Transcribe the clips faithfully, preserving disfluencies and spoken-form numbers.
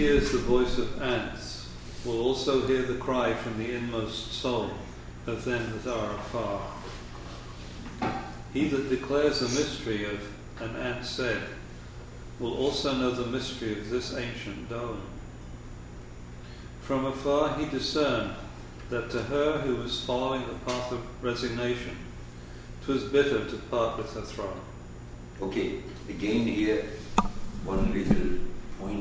hears the voice of ants will also hear the cry from the inmost soul of them that are afar. He that declares the mystery of an ant said will also know the mystery of this ancient dome. From afar he discerned that to her who was following the path of resignation, 'twas bitter to part with her throne. Okay, again here, one little point.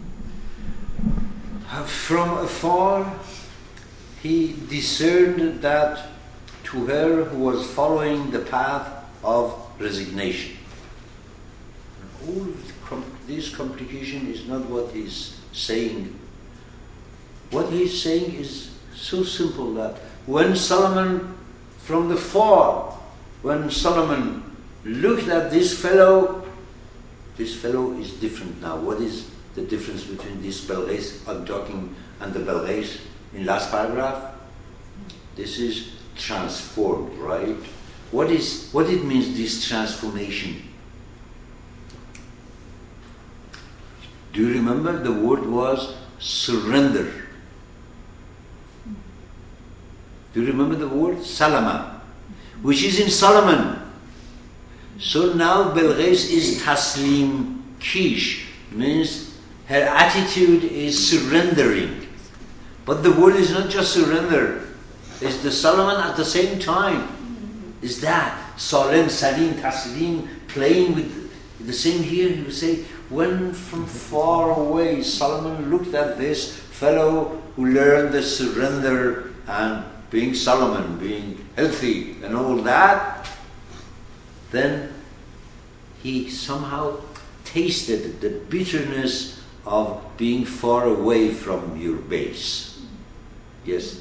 From afar, he discerned that to her who was following the path of resignation. All of the com- this complication is not what he's saying. What he's saying is so simple that when Solomon, from the far, when Solomon looked at this fellow, this fellow is different now. What is the difference between this Belres I'm talking and the Belres in last paragraph? This is transformed, right? What is what it means, this transformation? Do you remember the word was surrender? Do you remember the word? Salama, which is in Solomon. So now Belres is Taslim Kish, means her attitude is surrendering. But the word is not just surrender, it's the Solomon at the same time. Is that Salem, Salim, Taslim, playing with the same here? He would say, when from far away Solomon looked at this fellow who learned the surrender and being Solomon, being healthy and all that, then he somehow tasted the bitterness of being far away from your base. Yes?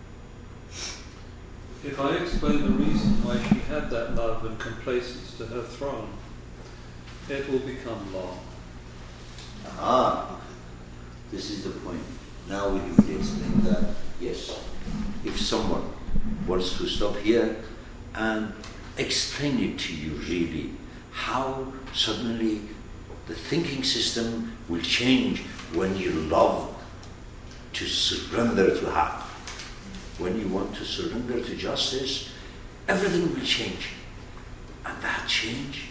If I explain the reason why she had that love and complacence to her throne, it will become law. Ah, this is the point. Now we can explain that. Yes, if someone wants to stop here and explain it to you really, how suddenly the thinking system will change when you love to surrender to her. When you want to surrender to justice, everything will change. And that change,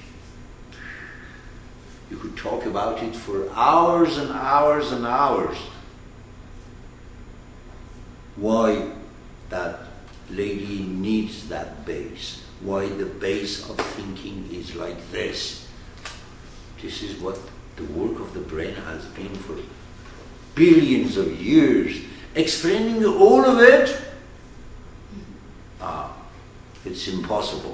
you could talk about it for hours and hours and hours. Why that lady needs that base. Why the base of thinking is like this. This is what the work of the brain has been for billions of years. Explaining all of it, ah, it's impossible.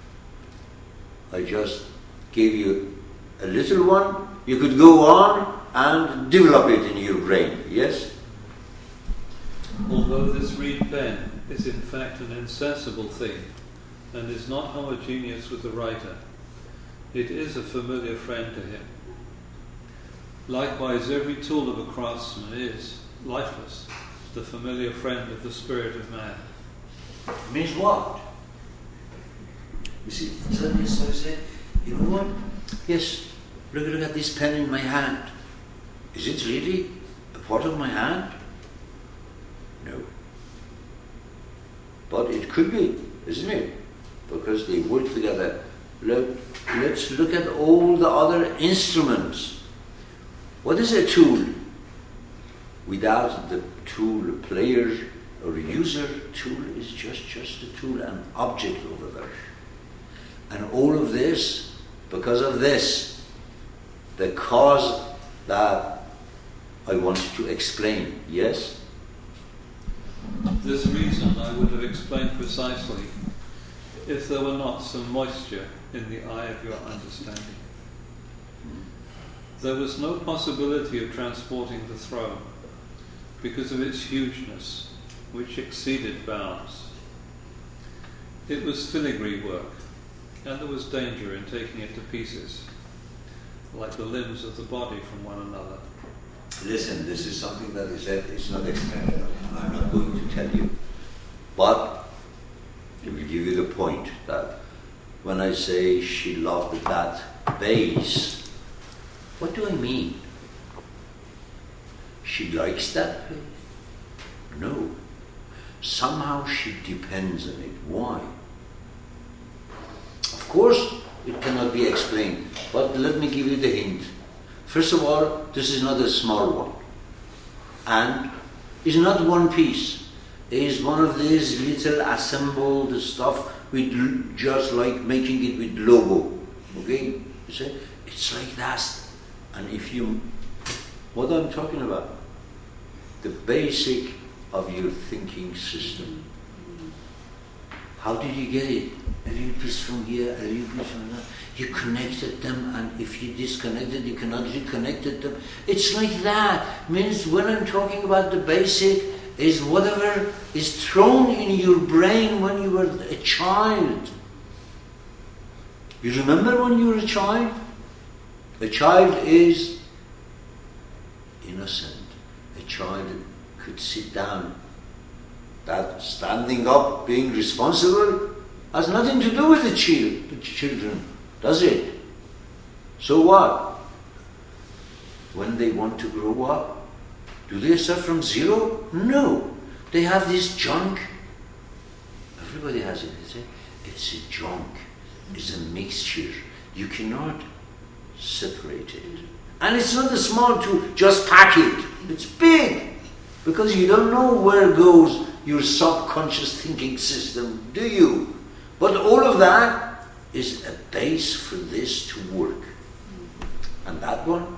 I just gave you a little one. You could go on and develop it in your brain, yes? Although this reed pen is in fact an insensible thing and is not homogeneous with the writer, it is a familiar friend to him. Likewise, every tool of a craftsman is, lifeless, the familiar friend of the spirit of man. Means what? You see, suddenly so I said, you know what? Yes, look, look at this pen in my hand. Is it really a part of my hand? No. But it could be, isn't it? Because they work together. Look, let's look at all the other instruments. What is a tool? Without the tool player or user, tool is just, just a tool, an object over there. And all of this, because of this, the cause that I wanted to explain, yes? This reason I would have explained precisely if there were not some moisture in the eye of your understanding. There was no possibility of transporting the throne because of its hugeness, which exceeded bounds. It was filigree work, and there was danger in taking it to pieces, like the limbs of the body from one another. Listen, this is something that is said, it's not explained. I'm not going to tell you. But it will give you the point that when I say she loved that base, what do I mean? she likes that place. No. Somehow she depends on it. Why? Of course, it cannot be explained, but let me give you the hint. First of all, this is not a small one. And it's not one piece. It is one of these little assembled stuff with just like making it with logo. Okay? You say, it's like that. And if you, what I'm talking about, the basic of your thinking system. How did you get it? A little piece from here, a little piece from there. You connected them, and if you disconnected, you cannot reconnect them. It's like that. Means when I'm talking about the basic, is whatever is thrown in your brain when you were a child. You remember when you were a child? A child is innocent. A child could sit down. That standing up, being responsible, has nothing to do with the, child, the children, does it? So what? When they want to grow up, do they start from zero? No. They have this junk. Everybody has it. They say, it's a junk. It's a mixture. You cannot separate it. And it's not a small to just pack it. It's big. Because you don't know where goes your subconscious thinking system, do you? But all of that is a base for this to work. And that one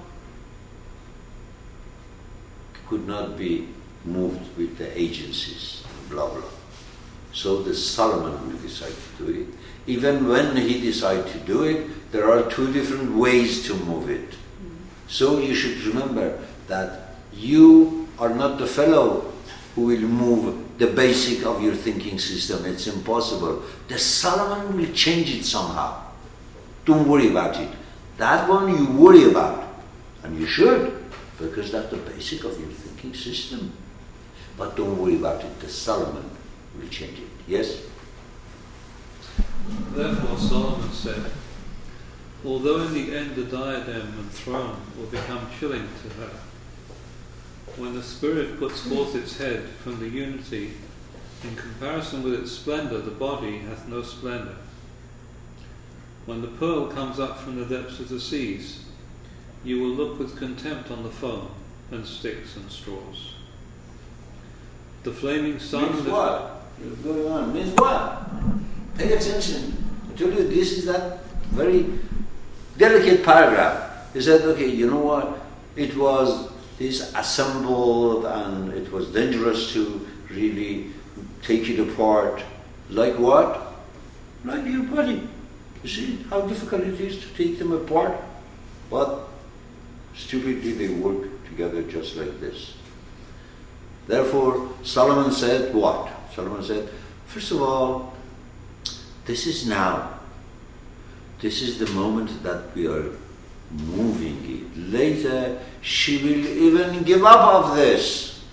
could not be moved with the agencies, blah, blah. So the Solomon will decide to do it. Even when he decides to do it, there are two different ways to move it. So you should remember that you are not the fellow who will move the basic of your thinking system. It's impossible. The Solomon will change it somehow. Don't worry about it. That one you worry about. And you should, because that's the basic of your thinking system. But don't worry about it. The Solomon will change it. Yes? Therefore Solomon said, although in the end the diadem and throne will become chilling to her, when the spirit puts forth its head from the unity, in comparison with its splendour, the body hath no splendour. When the pearl comes up from the depths of the seas, you will look with contempt on the foam and sticks and straws. The flaming sun... Means what? What's going on? Means what? Pay attention. I told you this is that very delicate paragraph. He said, okay, you know what? It was this assembled and it was dangerous to really take it apart. Like what? Like your body. You see how difficult it is to take them apart? But stupidly they work together just like this. Therefore, Solomon said what? Solomon said, first of all, this is now. This is the moment that we are moving it. Later, she will even give up of this.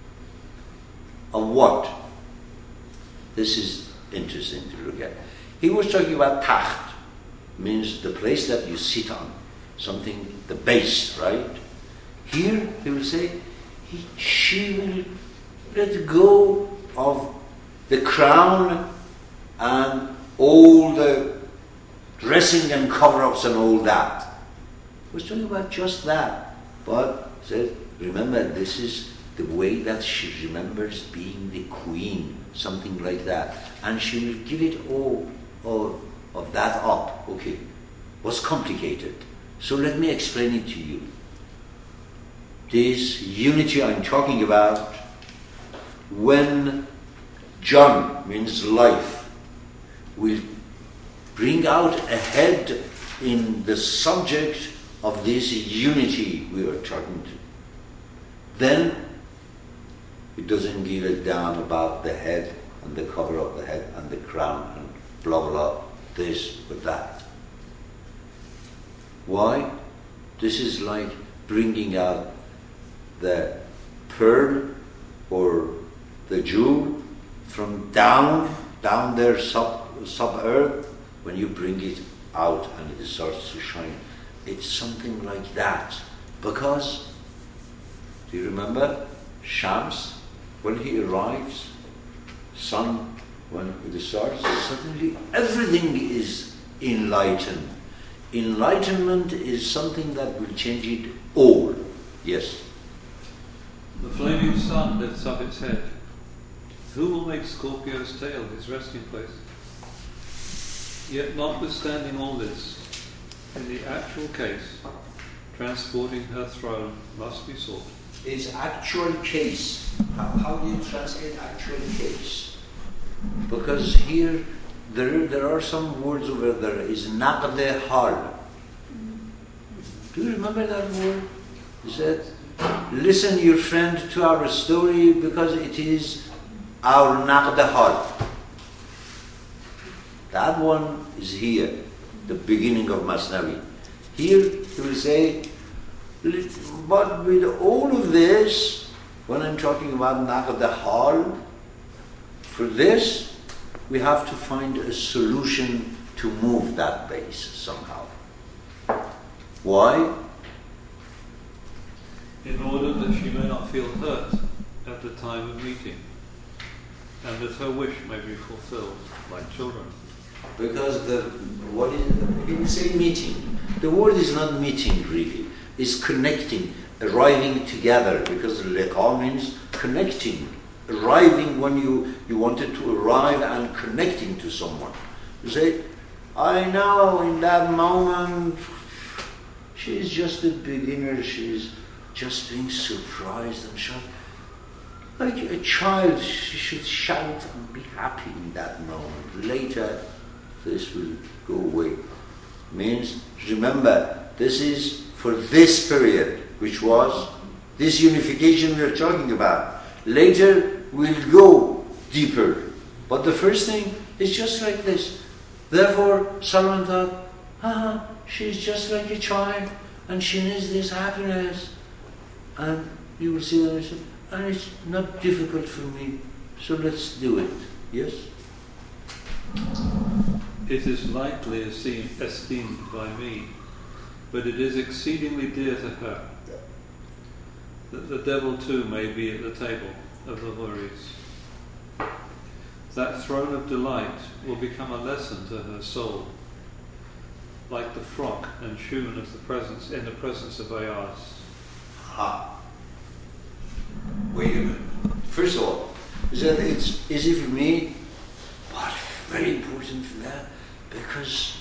Of what? This is interesting to look at. He was talking about taht, means the place that you sit on, something, the base, right? Here, he will say, he, she will let go of the crown and all the dressing and cover-ups and all that. He was talking about just that. But he said, remember, this is the way that she remembers being the queen, something like that. And she will give it all, all of that up. Okay, was complicated. So let me explain it to you. This unity I'm talking about, when John, means life, will bring out a head in the subject of this unity we are talking to, then it doesn't give a damn about the head and the cover of the head and the crown and blah blah, this or that. Why? This is like bringing out the pearl or the jewel from down, down there sub, sub-earth, when you bring it out and it starts to shine. It's something like that. Because Do you remember Shams? When he arrives, sun, when it starts, suddenly everything is enlightened. Enlightenment is something that will change it all. Yes? The flaming sun lifts up its head. Who will make Scorpio's tail his resting place? Yet notwithstanding all this, in the actual case, transporting her throne must be sought. Is actual case. How, how do you translate actual case? Because here there, there are some words over there. Is naqd hal. Do you remember that word? He said, listen your friend to our story because it is our naqd hal. That one is here, the beginning of Masnavi. Here he will say, but with all of this, when I'm talking about naqd hal, for this, we have to find a solution to move that base somehow. Why? In order that she may not feel hurt at the time of meeting, and that her wish may be fulfilled like children. Because the what is he will say meeting. The word is not meeting really. It's connecting, arriving together. Because liqa means connecting, arriving when you you wanted to arrive and connecting to someone. You say, I know in that moment she's just a beginner. She's just being surprised and shocked. Like a child, she should shout and be happy in that moment. Later, this will go away. Means, remember, this is for this period, which was this unification we are talking about. Later, we'll go deeper. But the first thing is just like this. Therefore, Solomon thought, ah, she's just like a child, and she needs this happiness. And you will see that, and it's not difficult for me, so let's do it. Yes? It is lightly esteemed by me, but it is exceedingly dear to her, that the devil too may be at the table of the Houris. That throne of delight will become a lesson to her soul, like the frock and shoon of the presence in the presence of Ayaz. Ha. Wait a minute. First of all, is that it's easy for me, but very important for that, because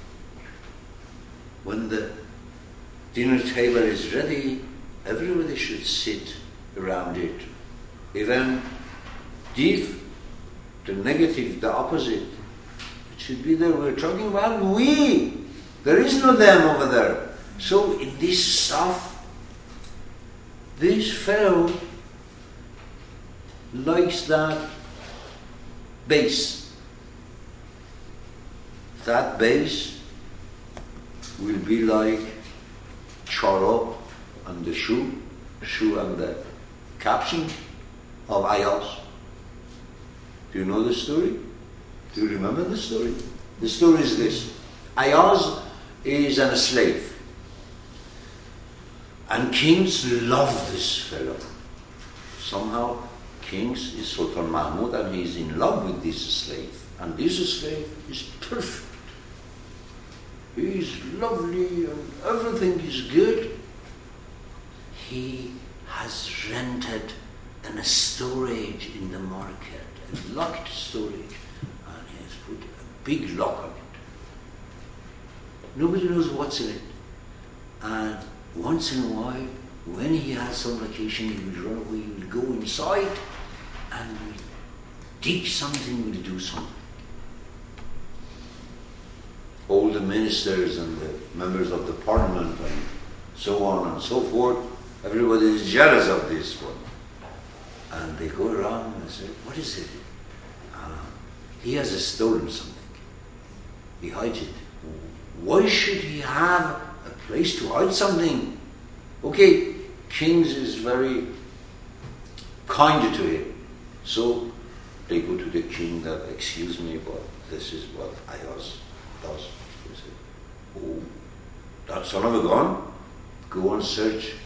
when the dinner table is ready, everybody should sit around it. Even deep, the negative, the opposite, it should be there. We're talking about we. There is no them over there. So in this stuff, this fellow likes that base. That base will be like charop and the shoe, shoe and the caption of Ayaz. Do you know the story? Do you remember the story? The story is this. Ayaz is a slave. And kings love this fellow. Somehow, kings is Sultan Mahmud and he is in love with this slave. And this slave is perfect. He is lovely and everything is good. He has rented an storage in the market, a locked storage, and he has put a big lock on it. Nobody knows what's in it. And once in a while, when he has some vacation, he will run away, he will go inside and will dig something, will do something. All the ministers and the members of the parliament and so on and so forth, everybody is jealous of this one. And they go around and say, what is it? Uh, he has stolen something. He hides it. Why should he have a place to hide something? Okay, kings is very kind to him. So they go to the king that, excuse me, but this is what Ayaz does. They say, oh, that son of a gun? Go and search